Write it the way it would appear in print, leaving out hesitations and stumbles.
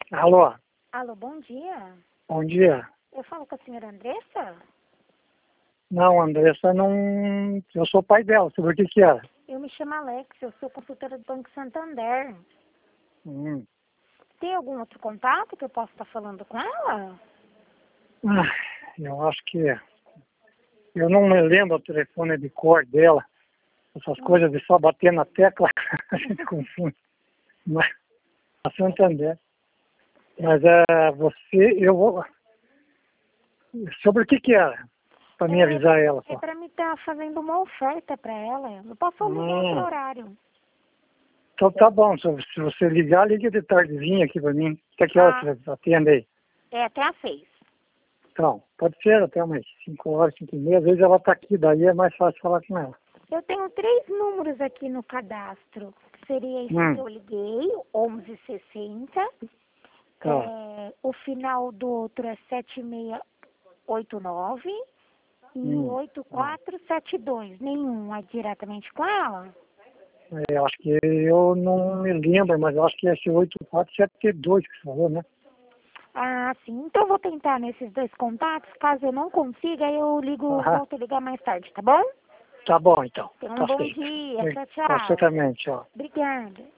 Alô, Alô, bom dia. bom dia. Eu falo com a senhora Andressa? Não, Andressa, não. Eu sou o pai dela, sobre o que que era? Eu me chamo Alex, eu sou consultora do Banco Santander. Hum. Tem algum outro contato que eu possa estar falando com ela? Ah, eu acho que. Eu não me lembro o telefone de cor dela. Essas coisas de só bater na tecla, a gente confunde. Mas, a Santander. Mas você, eu vou. Sobre o que que era? Para me avisar ela É só. para me estar fazendo uma oferta para ela. Eu posso ligar outro horário. Então tá bom, se você ligar, liga de tardezinha aqui para mim. Até que horas você atende aí? É até às 6. Então, pode ser até umas 5 horas, 5 e meia. Às vezes ela tá aqui, daí é mais fácil falar com ela. Eu tenho 3 números aqui no cadastro. Seria esse que eu liguei, 1160. Tá. O final do outro é 7689 e 8472. Nenhum é diretamente com ela? Eu acho que eu não me lembro, mas eu acho que é esse 8472 que você falou, né? Ah, sim. Então eu vou tentar nesses 2 contatos. Caso eu não consiga, eu ligo, volto a ligar mais tarde, tá bom? Tá bom, então. Tenha um Tá bom feito. dia. Tchau, Você tchau. também, tchau. Obrigada.